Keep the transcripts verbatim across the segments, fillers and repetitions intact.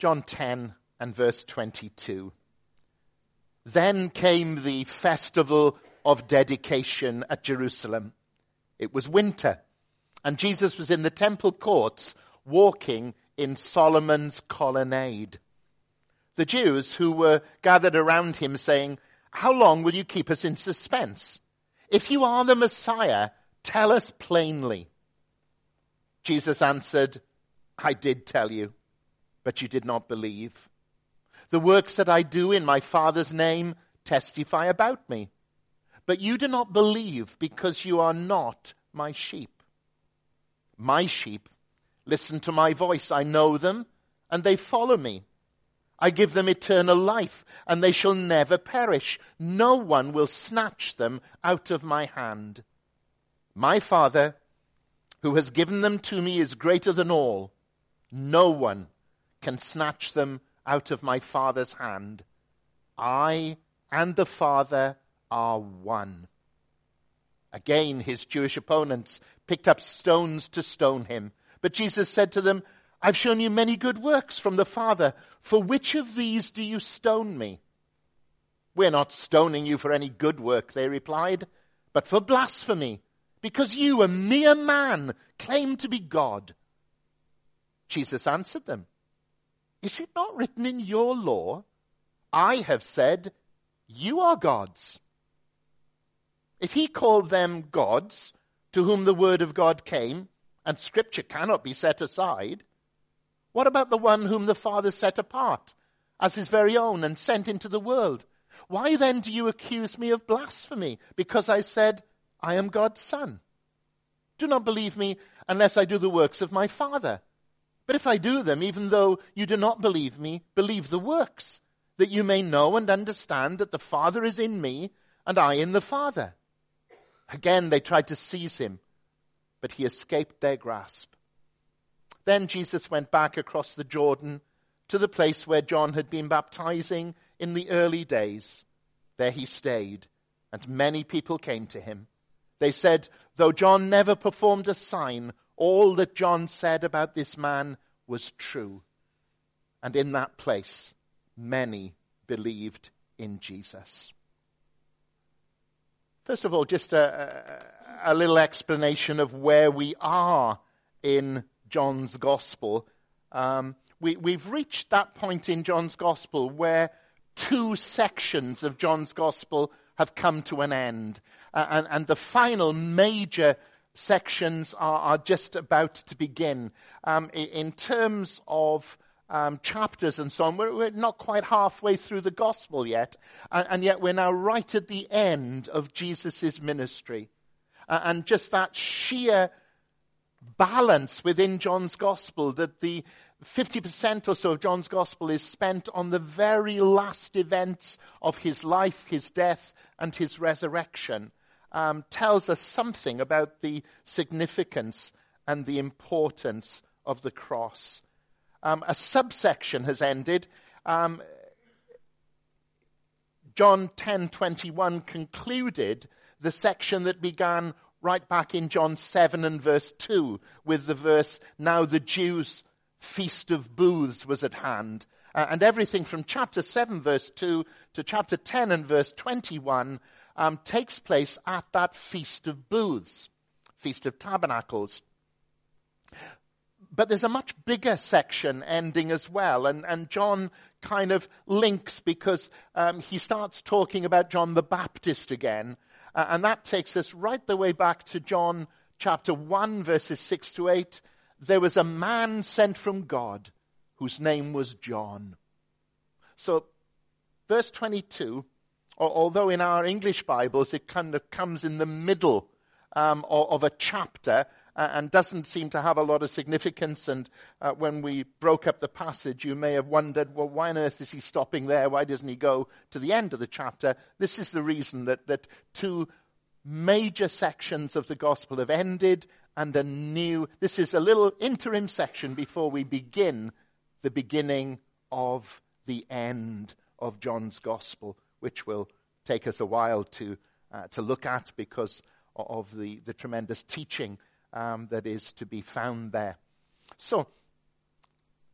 John ten and verse twenty-two. Then came the festival of dedication at Jerusalem. It was winter, and Jesus was in the temple courts walking in Solomon's colonnade. The Jews who were gathered around him saying, "How long will you keep us in suspense? If you are the Messiah, tell us plainly." Jesus answered, "I did tell you, but you did not believe. The works that I do in my Father's name testify about me. But you do not believe because you are not my sheep. My sheep listen to my voice. I know them, and they follow me. I give them eternal life, and they shall never perish. No one will snatch them out of my hand. My Father, who has given them to me, is greater than all. No one can snatch them out of my Father's hand. I and the Father are one." Again, his Jewish opponents picked up stones to stone him. But Jesus said to them, "I've shown you many good works from the Father. For which of these do you stone me?" "We're not stoning you for any good work," they replied, "but for blasphemy, because you, a mere man, claim to be God." Jesus answered them, "Is it not written in your law, 'I have said, you are gods'?" If he called them gods, to whom the word of God came, and scripture cannot be set aside, what about the one whom the Father set apart as his very own and sent into the world? Why then do you accuse me of blasphemy, because I said, I am God's son? Do not believe me unless I do the works of my Father. But if I do them, even though you do not believe me, believe the works, that you may know and understand that the Father is in me and I in the Father. Again they tried to seize him, but he escaped their grasp. Then Jesus went back across the Jordan to the place where John had been baptizing in the early days. There he stayed, and many people came to him. They said, "Though John never performed a sign, all that John said about this man was true." And in that place, many believed in Jesus. First of all, just a, a, a little explanation of where we are in John's Gospel. Um, we, we've reached that point in John's Gospel where two sections of John's Gospel have come to an end. Uh, and, and the final major sections are, are just about to begin. Um, in, in terms of um, chapters and so on, we're, we're not quite halfway through the gospel yet, and, and yet we're now right at the end of Jesus' ministry. Uh, and just that sheer balance within John's gospel, that the fifty percent or so of John's gospel is spent on the very last events of his life, his death, and his resurrection. Um, tells us something about the significance and the importance of the cross. Um, a subsection has ended. Um, John ten twenty-one concluded the section that began right back in John seven and verse two, with the verse, "Now the Jews' feast of booths was at hand." Uh, and everything from chapter seven verse two to chapter ten and verse twenty-one Um, takes place at that Feast of Booths, Feast of Tabernacles. But there's a much bigger section ending as well, and, and John kind of links because um, he starts talking about John the Baptist again, uh, and that takes us right the way back to John chapter one, verses six to eight. There was a man sent from God whose name was John. So, verse twenty-two, although in our English Bibles it kind of comes in the middle um, of, of a chapter uh, and doesn't seem to have a lot of significance, and uh, when we broke up the passage you may have wondered, well, why on earth is he stopping there? Why doesn't he go to the end of the chapter? This is the reason that, that two major sections of the gospel have ended, and a new, this is a little interim section before we begin the beginning of the end of John's gospel, which will take us a while to uh, to look at because of the, the tremendous teaching um, that is to be found there. So,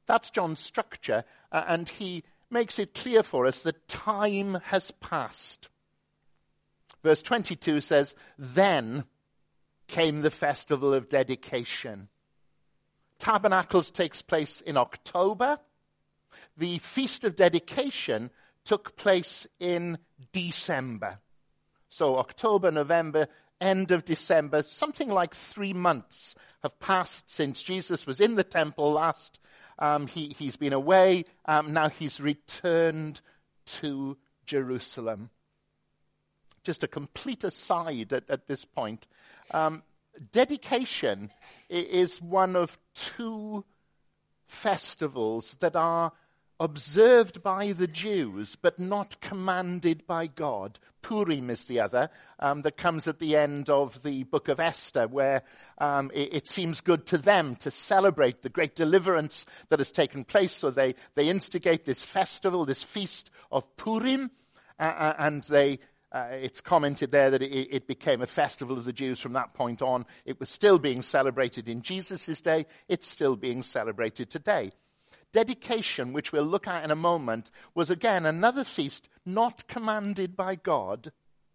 That's John's structure, uh, and he makes it clear for us that time has passed. Verse twenty-two says, then came the festival of dedication. Tabernacles takes place in October. The Feast of Dedication took place in December. So October, November, end of December, something like three months have passed since Jesus was in the temple last. Um, he, he's been away. Um, now he's returned to Jerusalem. Just a complete aside at, at this point. Um, dedication is one of two festivals that are observed by the Jews, but not commanded by God. Purim is the other, um, that comes at the end of the book of Esther, where um, it, it seems good to them to celebrate the great deliverance that has taken place. So they, they instigate this festival, this feast of Purim, uh, and they uh, it's commented there that it, it became a festival of the Jews from that point on. It was still being celebrated in Jesus' day. It's still being celebrated today. Dedication, which we'll look at in a moment, was again another feast not commanded by God,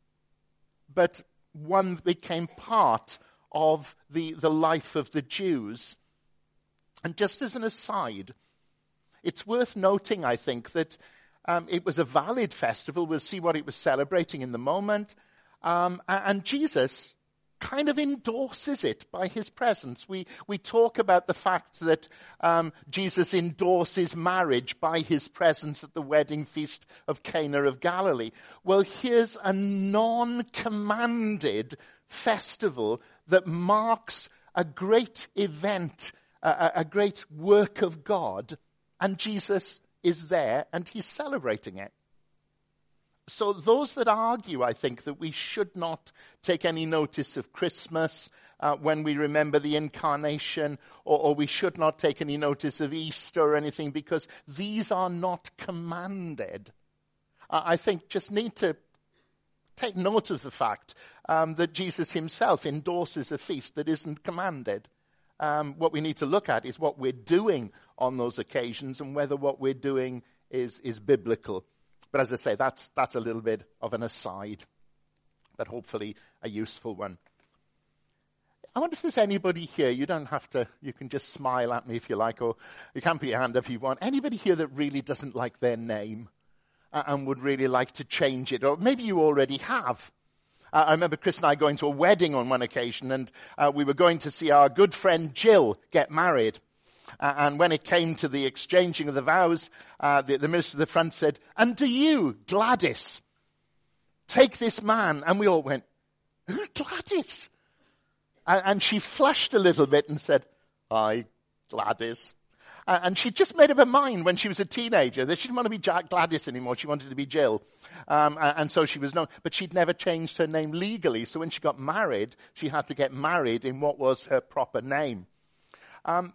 but one that became part of the, the life of the Jews. And just as an aside, it's worth noting, I think, that um, it was a valid festival. We'll see what it was celebrating in the moment. Um, and Jesus kind of endorses it by his presence. We we talk about the fact that um, Jesus endorses marriage by his presence at the wedding feast of Cana of Galilee. Well, here's a non-commanded festival that marks a great event, a, a great work of God, and Jesus is there and he's celebrating it. So those that argue, I think, that we should not take any notice of Christmas uh, when we remember the incarnation, or, or we should not take any notice of Easter or anything, because these are not commanded. Uh, I think just need to take note of the fact um, that Jesus himself endorses a feast that isn't commanded. Um, what we need to look at is what we're doing on those occasions and whether what we're doing is, is biblical. But as I say, that's that's a little bit of an aside, but hopefully a useful one. I wonder if there's anybody here, you don't have to, you can just smile at me if you like, or you can put your hand up if you want. Anybody here that really doesn't like their name uh, and would really like to change it? Or maybe you already have. Uh, I remember Chris and I going to a wedding on one occasion, and uh, we were going to see our good friend Jill get married. Uh, and when it came to the exchanging of the vows, uh, the, the minister at the front said, "And do you, Gladys, take this man?" And we all went, "Who's Gladys?" And, and she flushed a little bit and said, "Hi, Gladys." Uh, and she just made up her mind when she was a teenager that she didn't want to be Jack Gladys anymore. She wanted to be Jill. Um, and, and so she was known. But she'd never changed her name legally. So when she got married, she had to get married in what was her proper name. Um,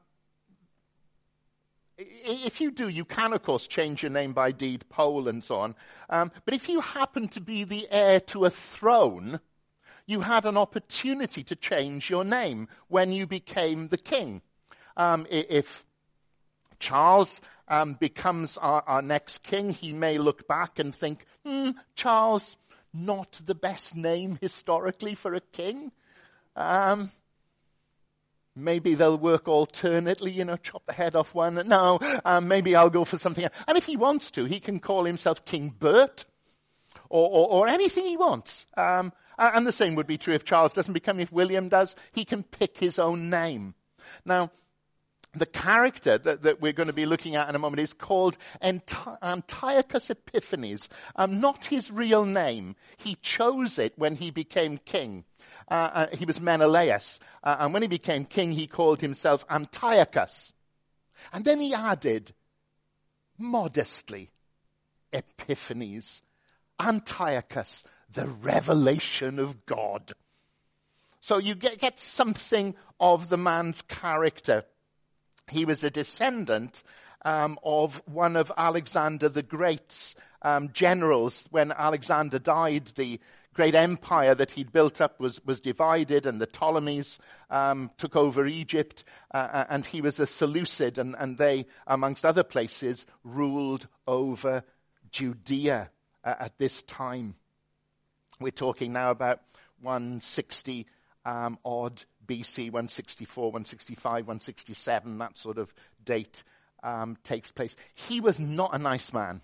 If you do, you can, of course, change your name by deed poll and so on. Um, but if you happen to be the heir to a throne, you had an opportunity to change your name when you became the king. Um, if Charles um, becomes our, our next king, he may look back and think, hmm, Charles, not the best name historically for a king. Um Maybe they'll work alternately, you know, chop the head off one. No, um, maybe I'll go for something else. And if he wants to, he can call himself King Bert or, or, or anything he wants. Um, and the same would be true if Charles doesn't become, if William does, he can pick his own name. Now, the character that, that we're going to be looking at in a moment is called Anti- Antiochus Epiphanes. Um, not his real name. He chose it when he became king. Uh, uh, he was Menelaus. Uh, and when he became king, he called himself Antiochus. And then he added, modestly, Epiphanes. Antiochus, the revelation of God. So you get, get something of the man's character. He was a descendant um, of one of Alexander the Great's um, generals. When Alexander died, the great empire that he'd built up was, was divided, and the Ptolemies um, took over Egypt, uh, and he was a Seleucid, and, and they, amongst other places, ruled over Judea uh, at this time. We're talking now about one sixty um, odd B C, one sixty-four, one sixty-five, one sixty-seven, that sort of date um, takes place. He was not a nice man.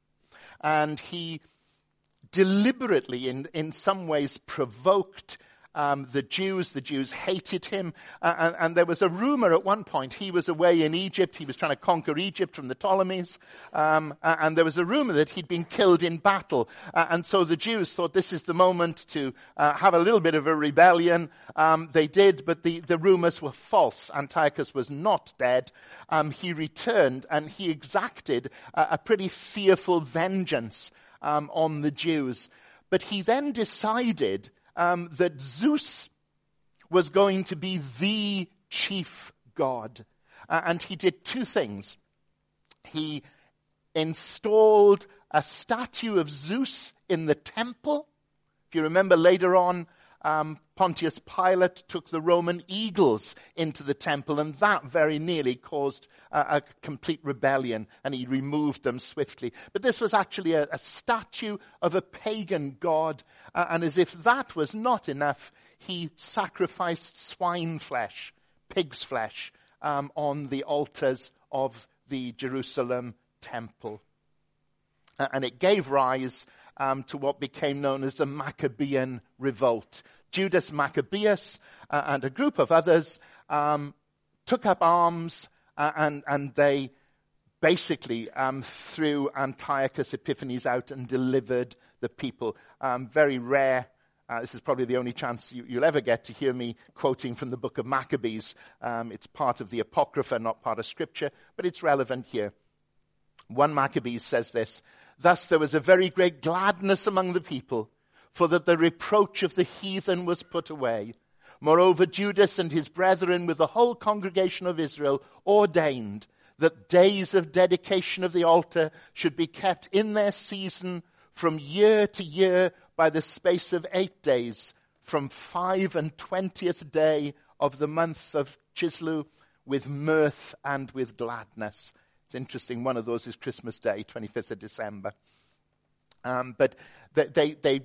And he deliberately, in, in some ways, provoked um, the Jews. The Jews hated him. Uh, and, and there was a rumor at one point. He was away in Egypt. He was trying to conquer Egypt from the Ptolemies. Um, and there was a rumor that he'd been killed in battle. Uh, and so the Jews thought this is the moment to uh, have a little bit of a rebellion. Um, they did, but the, the rumors were false. Antiochus was not dead. Um, he returned, and he exacted a, a pretty fearful vengeance um, on the Jews. But he then decided Um, that Zeus was going to be the chief god. Uh, and he did two things. He installed a statue of Zeus in the temple. If you remember later on, um, Pontius Pilate took the Roman eagles into the temple, and that very nearly caused a, a complete rebellion, and he removed them swiftly. But this was actually a, a statue of a pagan god, uh, and as if that was not enough, he sacrificed swine flesh, pig's flesh, um, on the altars of the Jerusalem temple. Uh, and it gave rise um, to what became known as the Maccabean Revolt. Judas Maccabeus uh, and a group of others um, took up arms uh, and, and they basically um, threw Antiochus Epiphanes out and delivered the people. Um, very rare. Uh, this is probably the only chance you, you'll ever get to hear me quoting from the book of Maccabees. Um, it's part of the Apocrypha, not part of Scripture, but it's relevant here. One Maccabees says this: "Thus there was a very great gladness among the people, for that the reproach of the heathen was put away. Moreover, Judas and his brethren with the whole congregation of Israel ordained that days of dedication of the altar should be kept in their season from year to year by the space of eight days, from five and twentieth day of the month of Chislew, with mirth and with gladness." It's interesting, one of those is Christmas Day, twenty-fifth of December. Um, but they, they, they,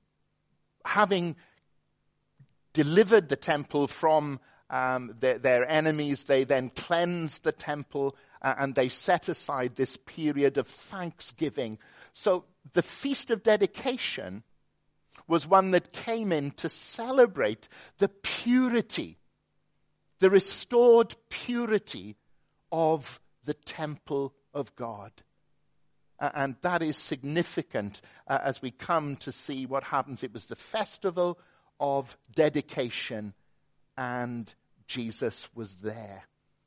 having delivered the temple from um, their, their enemies, they then cleansed the temple uh, and they set aside this period of thanksgiving. So the Feast of Dedication was one that came in to celebrate the purity, the restored purity of the temple of God. Uh, and that is significant uh, as we come to see what happens. It was the festival of dedication, and Jesus was there.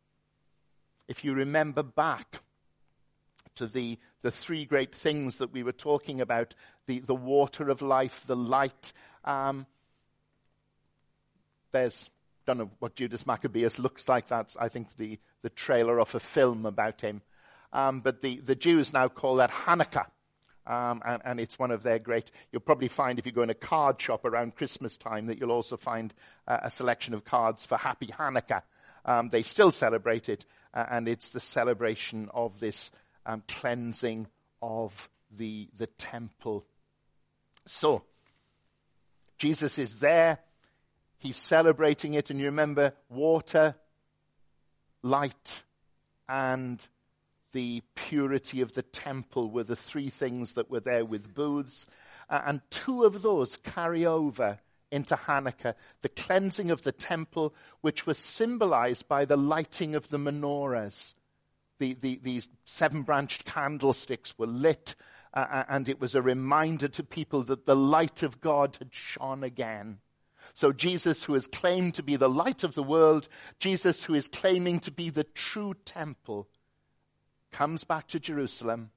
If you remember back to the, the three great things that we were talking about, the, the water of life, the light, um, there's, don't know what Judas Maccabeus looks like. That's, I think, the, the trailer of a film about him. Um, but the, the Jews now call that Hanukkah. Um, and, and it's one of their great, you'll probably find if you go in a card shop around Christmas time that you'll also find uh, a selection of cards for Happy Hanukkah. Um, they still celebrate it, uh, and it's the celebration of this um, cleansing of the, the temple. So, Jesus is there. He's celebrating it, and you remember water, light, and the purity of the temple were the three things that were there with booths. Uh, and two of those carry over into Hanukkah. The cleansing of the temple, which was symbolized by the lighting of the menorahs. The, the, these seven-branched candlesticks were lit, uh, and it was a reminder to people that the light of God had shone again. So Jesus, who is claimed to be the light of the world, Jesus, who is claiming to be the true temple, comes back to Jerusalem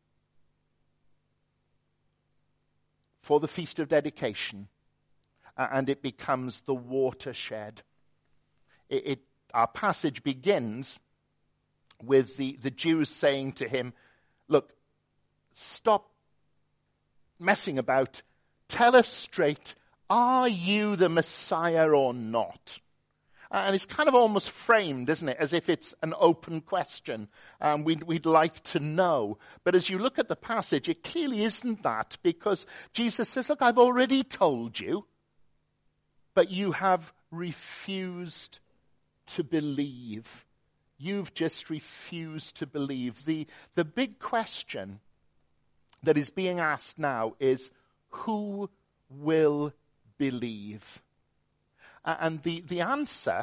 for the Feast of Dedication, uh, and it becomes the watershed. It, it, our passage begins with the, the Jews saying to him, look, stop messing about, tell us straight are you the Messiah or not? And it's kind of almost framed, isn't it, as if it's an open question. Um, we'd, we'd like to know. But as you look at the passage, it clearly isn't that, because Jesus says, look, I've already told you, but you have refused to believe. You've just refused to believe. The, the big question that is being asked now is, who will believe? And the, the answer,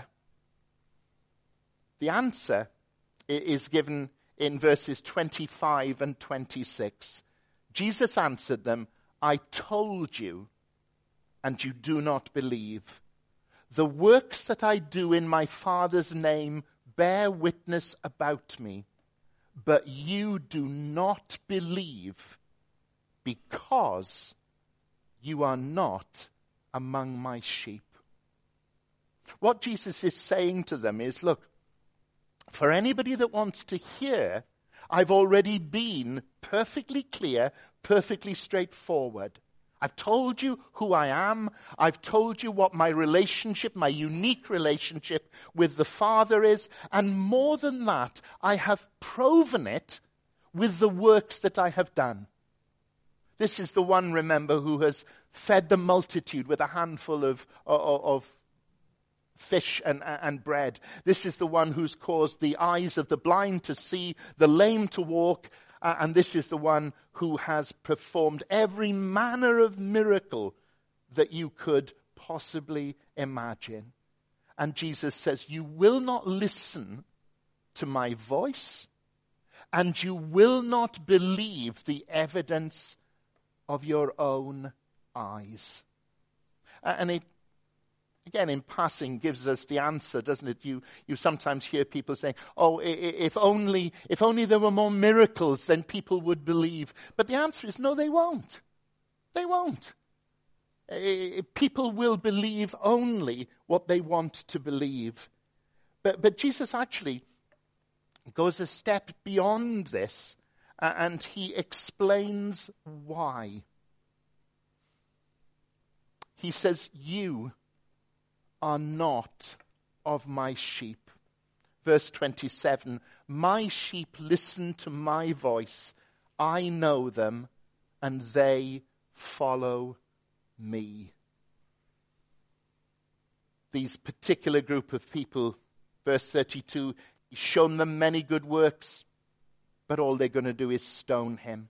the answer is given in verses twenty-five and twenty-six. Jesus answered them, I told you, and you do not believe. The works that I do in my Father's name bear witness about me, but you do not believe because you are not among my sheep. What Jesus is saying to them is, look, for anybody that wants to hear, I've already been perfectly clear, perfectly straightforward. I've told you who I am. I've told you what my relationship, my unique relationship with the Father is. And more than that, I have proven it with the works that I have done. This is the one, remember, who has fed the multitude with a handful of, of, of fish and, and bread. This is the one who's caused the eyes of the blind to see, the lame to walk, uh, and this is the one who has performed every manner of miracle that you could possibly imagine. And Jesus says, you will not listen to my voice, and you will not believe the evidence of your own eyes. Uh, and it Again, in passing, gives us the answer, doesn't it? You you sometimes hear people saying, oh, if only, if only there were more miracles, then people would believe. But the answer is, no, they won't. They won't. People will believe only what they want to believe. But, but Jesus actually goes a step beyond this, uh, and he explains why. He says, you are not of my sheep. Verse twenty-seven, my sheep listen to my voice. I know them, and they follow me. These particular group of people, verse thirty-two, he's shown them many good works, but all they're going to do is stone him.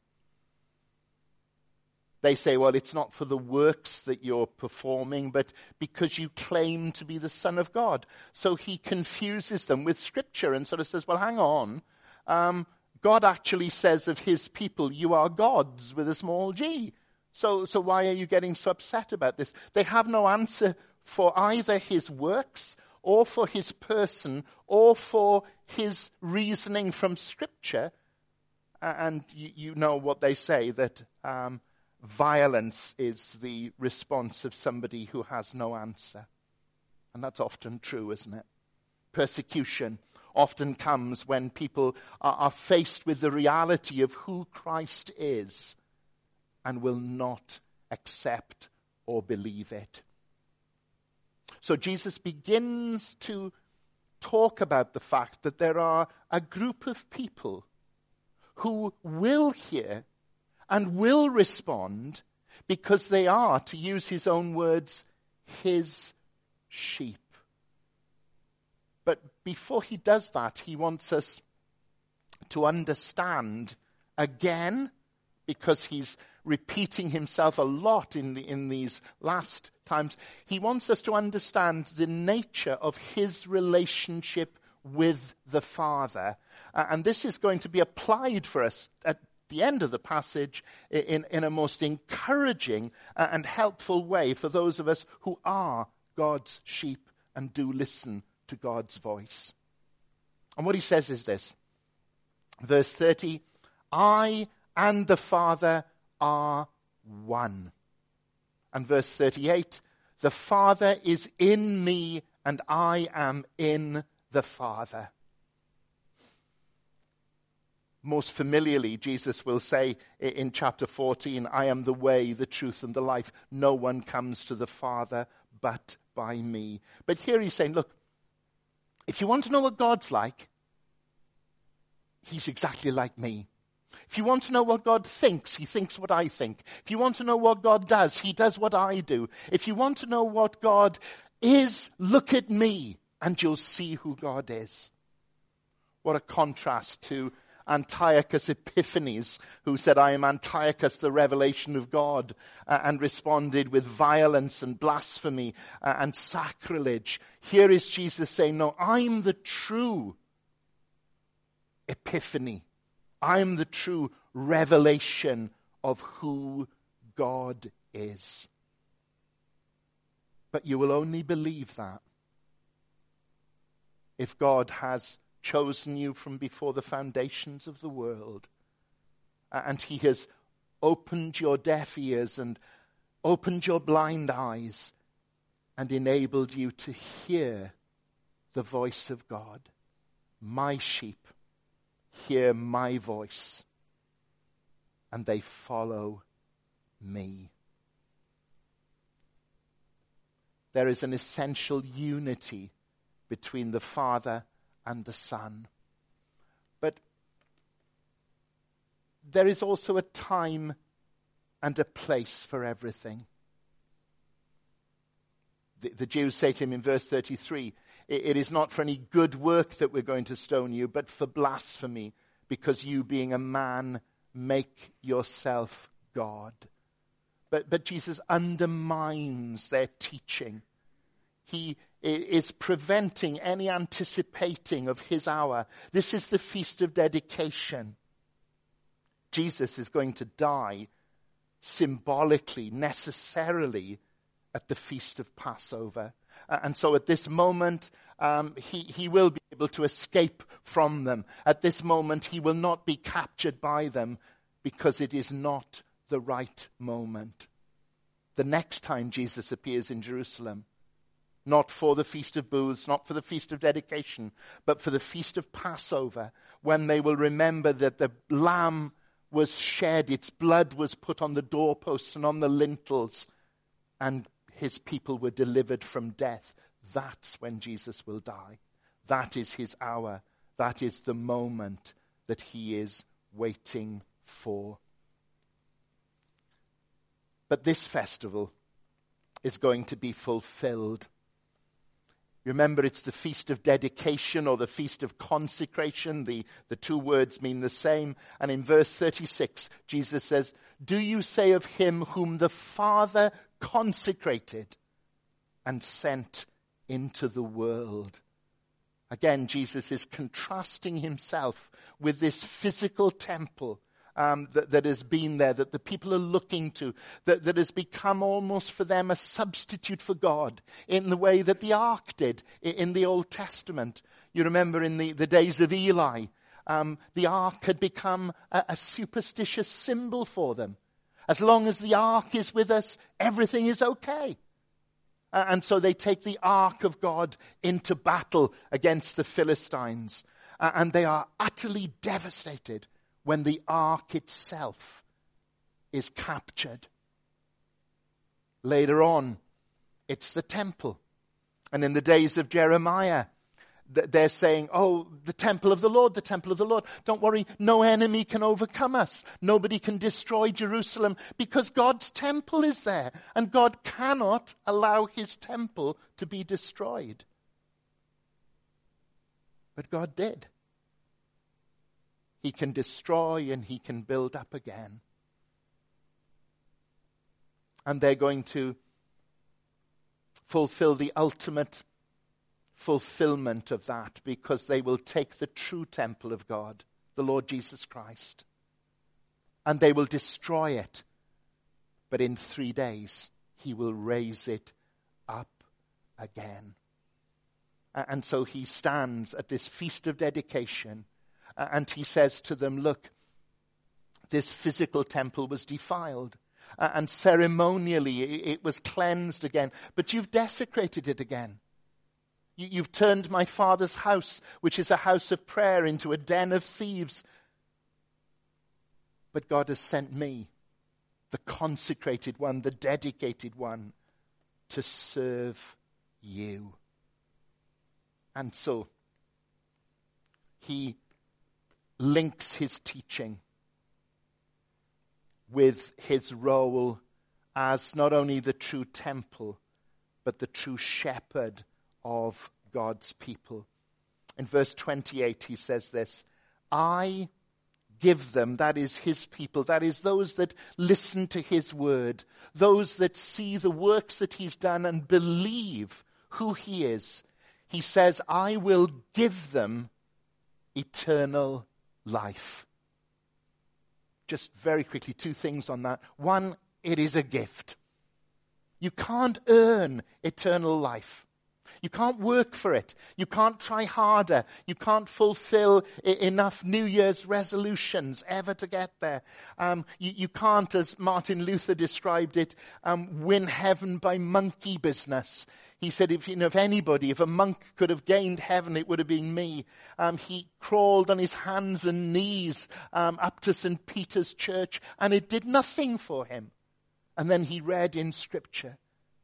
They say, well, it's not for the works that you're performing, but because you claim to be the Son of God. So he confuses them with Scripture and sort of says, well, hang on. Um, God actually says of his people, you are gods with a small g. So, so why are you getting so upset about this? They have no answer for either his works or for his person or for his reasoning from Scripture. And you, you know what they say, that um, violence is the response of somebody who has no answer. And that's often true, isn't it? Persecution often comes when people are, are faced with the reality of who Christ is and will not accept or believe it. So Jesus begins to talk about the fact that there are a group of people who will hear and will respond because they are, to use his own words, his sheep. But before he does that, he wants us to understand again, because he's repeating himself a lot in the, in these last times, he wants us to understand the nature of his relationship with the Father. Uh, and this is going to be applied for us at the end of the passage in, in a most encouraging and helpful way for those of us who are God's sheep and do listen to God's voice. And what he says is this, verse thirty, I and the Father are one. And verse thirty-eight, the Father is in me and I am in the Father. Most familiarly, Jesus will say in chapter fourteen, I am the way, the truth, and the life. No one comes to the Father but by me. But here he's saying, look, if you want to know what God's like, he's exactly like me. If you want to know what God thinks, he thinks what I think. If you want to know what God does, he does what I do. If you want to know what God is, look at me and you'll see who God is. What a contrast to Antiochus Epiphanes, who said, I am Antiochus, the revelation of God, uh, and responded with violence and blasphemy uh, and sacrilege. Here is Jesus saying, no, I'm the true Epiphany. I'm the true revelation of who God is. But you will only believe that if God has chosen you from before the foundations of the world, and he has opened your deaf ears and opened your blind eyes and enabled you to hear the voice of God. My sheep hear my voice, and they follow me. There is an essential unity between the Father and the Son. But there is also a time and a place for everything. The, the Jews say to him in verse thirty-three, it is not for any good work that we're going to stone you, but for blasphemy, because you, being a man, make yourself God. But, but Jesus undermines their teaching. He is preventing any anticipating of his hour. This is the Feast of Dedication. Jesus is going to die symbolically, necessarily, at the Feast of Passover. And so at this moment, um, he, he will be able to escape from them. At this moment, he will not be captured by them because it is not the right moment. The next time Jesus appears in Jerusalem, not for the Feast of Booths, not for the Feast of Dedication, but for the Feast of Passover, when they will remember that the lamb was shed, its blood was put on the doorposts and on the lintels, and his people were delivered from death. That's when Jesus will die. That is his hour. That is the moment that he is waiting for. But this festival is going to be fulfilled. Remember, it's the Feast of Dedication or the Feast of Consecration. The, the two words mean the same. And in verse thirty-six, Jesus says, do you say of him whom the Father consecrated and sent into the world? Again, Jesus is contrasting himself with this physical temple um, that, that has been there, that the people are looking to, that, that has become almost for them a substitute for God in the way that the ark did in the Old Testament. You remember in the, the days of Eli, um, the ark had become a, a superstitious symbol for them. As long as the ark is with us, everything is okay. Uh, and so they take the ark of God into battle against the Philistines. Uh, and they are utterly devastated when the ark itself is captured. Later on, it's the temple. And in the days of Jeremiah, they're saying, oh, the temple of the Lord, the temple of the Lord. Don't worry, no enemy can overcome us. Nobody can destroy Jerusalem because God's temple is there. And God cannot allow his temple to be destroyed. But God did. He can destroy and he can build up again. And they're going to fulfill the ultimate fulfillment of that, because they will take the true temple of God, the Lord Jesus Christ, and they will destroy it. But in three days, he will raise it up again. And so he stands at this Feast of Dedication, and he says to them, look, this physical temple was defiled, and ceremonially it was cleansed again, but you've desecrated it again. You've turned my Father's house, which is a house of prayer, into a den of thieves. but God has sent me, the consecrated one, the dedicated one, to serve you. And so, he links his teaching with his role as not only the true temple, but the true shepherd of God's people. In verse twenty-eight, he says this, I give them, that is his people, that is those that listen to his word, those that see the works that he's done and believe who he is. He says, I will give them eternal life. Just very quickly, two things on that. One, it is a gift. You can't earn eternal life. You can't work for it. You can't try harder. You can't fulfill I- enough New Year's resolutions ever to get there. Um, you, you can't, as Martin Luther described it, um, win heaven by monkey business. He said, if, you know, if anybody, if a monk could have gained heaven, it would have been me. Um, he crawled on his hands and knees um, up to Saint Peter's Church, and it did nothing for him. And then he read in Scripture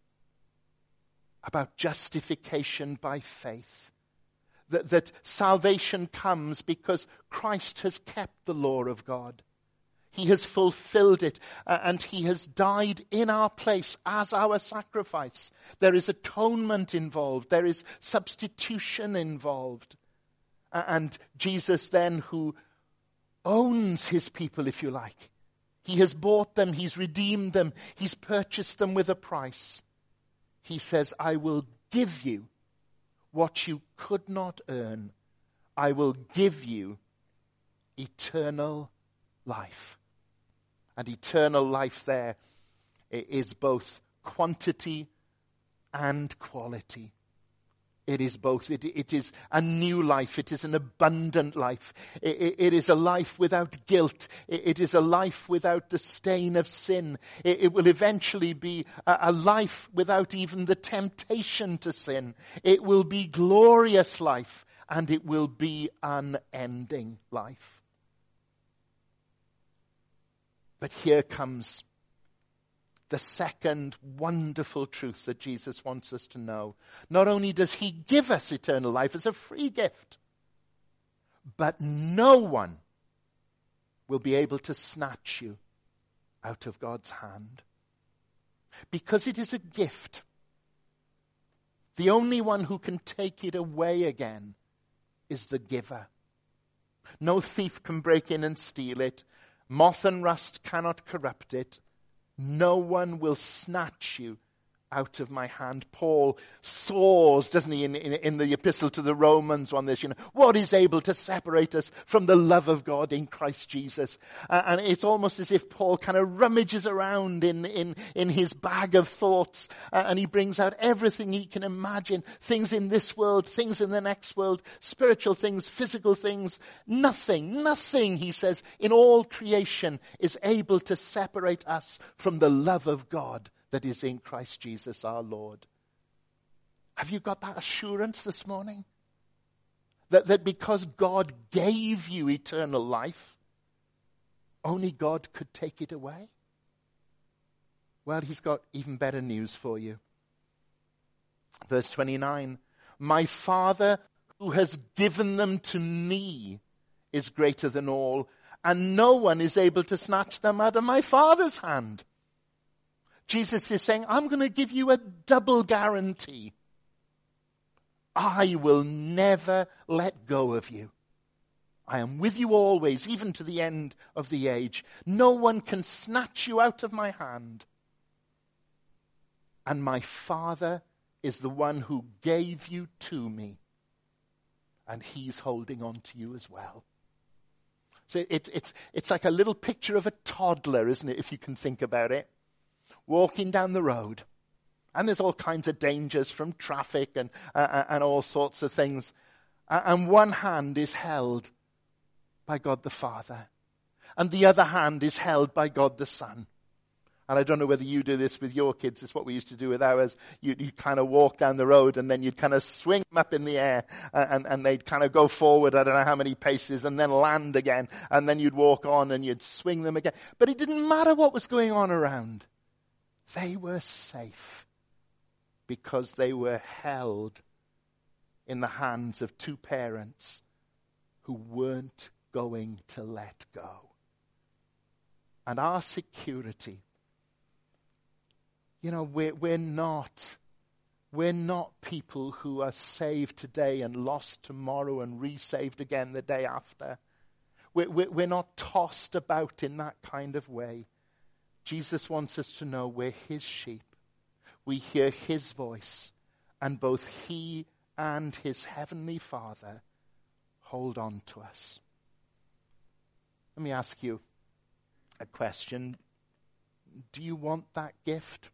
about justification by faith. That, that salvation comes because Christ has kept the law of God. He has fulfilled it, uh, and he has died in our place as our sacrifice. There is atonement involved. There is substitution involved. Uh, and Jesus then, who owns his people, if you like, he has bought them, he's redeemed them, he's purchased them with a price. He says, I will give you what you could not earn. I will give you eternal life. And eternal life there is both quantity and quality. It is both. It, it is a new life. It is an abundant life. It, it, it is a life without guilt. It, it is a life without the stain of sin. It, it will eventually be a, a life without even the temptation to sin. It will be glorious life, and it will be unending life. But here comes the second wonderful truth that Jesus wants us to know. Not only does he give us eternal life as a free gift, but no one will be able to snatch you out of God's hand. Because it is a gift. The only one who can take it away again is the giver. No thief can break in and steal it. Moth and rust cannot corrupt it. No one will snatch you out of my hand. Paul soars, doesn't he, in, in, in the epistle to the Romans on this, you know, what is able to separate us from the love of God in Christ Jesus? Uh, and it's almost as if Paul kind of rummages around in, in, in his bag of thoughts, uh, and he brings out everything he can imagine, things in this world, things in the next world, spiritual things, physical things. Nothing, nothing, he says, in all creation is able to separate us from the love of God that is in Christ Jesus our Lord. Have you got that assurance this morning? That, that because God gave you eternal life, only God could take it away? Well, he's got even better news for you. Verse twenty-nine, my Father who has given them to me is greater than all, and no one is able to snatch them out of my Father's hand. Jesus is saying, I'm going to give you a double guarantee. I will never let go of you. I am with you always, even to the end of the age. No one can snatch you out of my hand. And my Father is the one who gave you to me. And he's holding on to you as well. So it, it's, it's like a little picture of a toddler, isn't it, if you can think about it? Walking down the road, and there's all kinds of dangers from traffic and uh, and all sorts of things, uh, and one hand is held by God the Father, and the other hand is held by God the Son. And I don't know whether you do this with your kids. It's what we used to do with ours. You, you kind of walk down the road and then you'd kind of swing them up in the air and, and, and they'd kind of go forward, I don't know how many paces, and then land again. And then you'd walk on and you'd swing them again. But it didn't matter what was going on around. They were safe because they were held in the hands of two parents who weren't going to let go. And our security, you know, we're, we're not, we're not people who are saved today and lost tomorrow and re-saved again the day after. We're, we're, we're not tossed about in that kind of way. Jesus wants us to know we're his sheep. We hear his voice, and both he and his heavenly Father hold on to us. Let me ask you a question. Do you want that gift?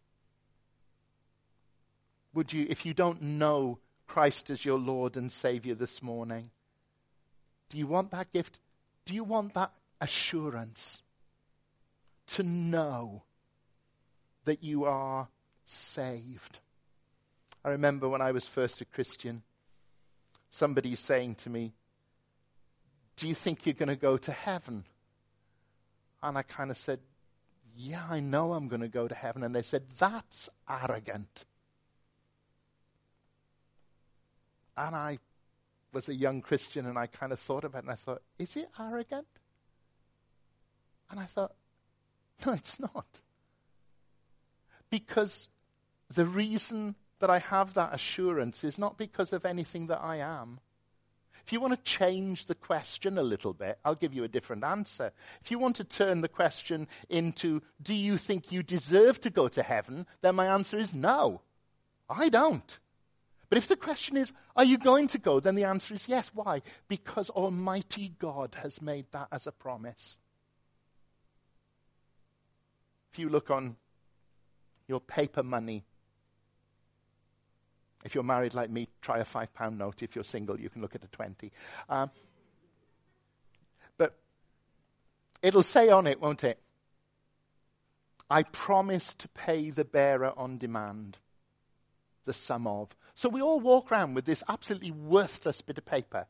Would you, if you don't know Christ as your Lord and Savior this morning, do you want that gift? Do you want that assurance to know that you are saved? I remember when I was first a Christian, somebody saying to me, do you think you're going to go to heaven? And I kind of said, yeah, I know I'm going to go to heaven. And they said, that's arrogant. And I was a young Christian and I kind of thought about it and I thought, is it arrogant? And I thought, no, it's not. Because the reason that I have that assurance is not because of anything that I am. If you want to change the question a little bit, I'll give you a different answer. If you want to turn the question into, do you think you deserve to go to heaven? Then my answer is no, I don't. But if the question is, are you going to go? Then the answer is yes. Why? Because Almighty God has made that as a promise. If you look on your paper money, if you're married like me, try a five pound note. If you're single, you can look at a twenty. Um, but it'll say on it, won't it? I promise to pay the bearer on demand the sum of. So we all walk around with this absolutely worthless bit of paper.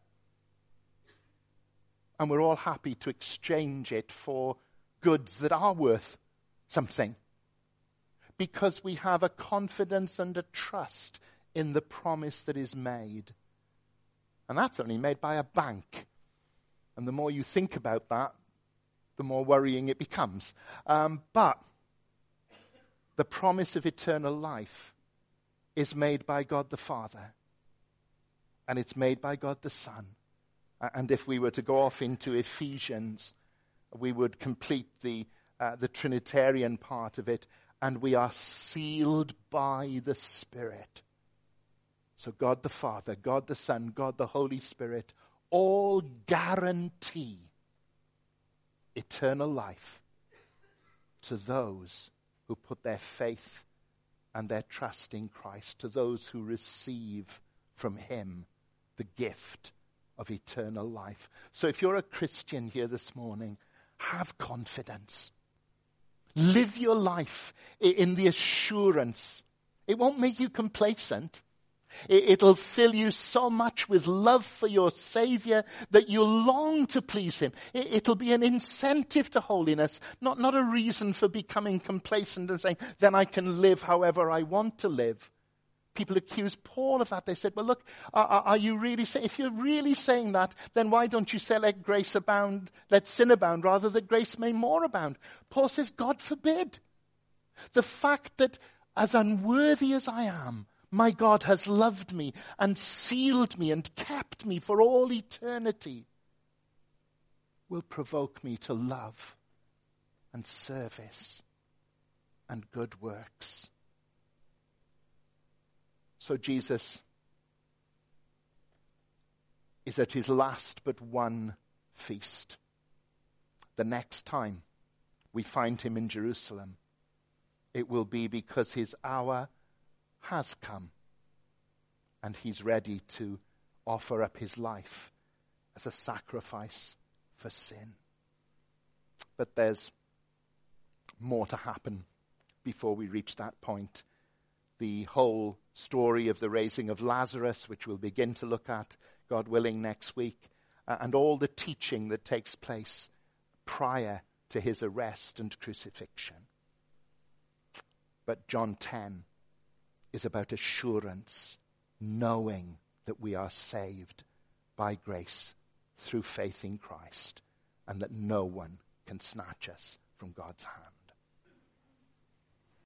And we're all happy to exchange it for goods that are worth something. Because we have a confidence and a trust in the promise that is made. And that's only made by a bank. And the more you think about that, the more worrying it becomes. Um, but the promise of eternal life is made by God the Father. And it's made by God the Son. And if we were to go off into Ephesians, we would complete the, uh, the Trinitarian part of it. And we are sealed by the Spirit. So God the Father, God the Son, God the Holy Spirit, all guarantee eternal life to those who put their faith and their trust in Christ, to those who receive from him the gift of eternal life. So if you're a Christian here this morning, have confidence. Live your life in the assurance. It won't make you complacent. It'll fill you so much with love for your Savior that you'll long to please him. It'll be an incentive to holiness, not, not a reason for becoming complacent and saying, then I can live however I want to live. People accuse Paul of that. They said, well, look, are, are you really saying, if you're really saying that, then why don't you say let grace abound, let sin abound, rather that grace may more abound? Paul says, God forbid. The fact that as unworthy as I am, my God has loved me and sealed me and kept me for all eternity will provoke me to love and service and good works. So Jesus is at his last but one feast. The next time we find him in Jerusalem, it will be because his hour has come and he's ready to offer up his life as a sacrifice for sin. But there's more to happen before we reach that point. The whole story of the raising of Lazarus, which we'll begin to look at, God willing, next week, uh, and all the teaching that takes place prior to his arrest and crucifixion. But John ten is about assurance, knowing that we are saved by grace through faith in Christ, and that no one can snatch us from God's hand.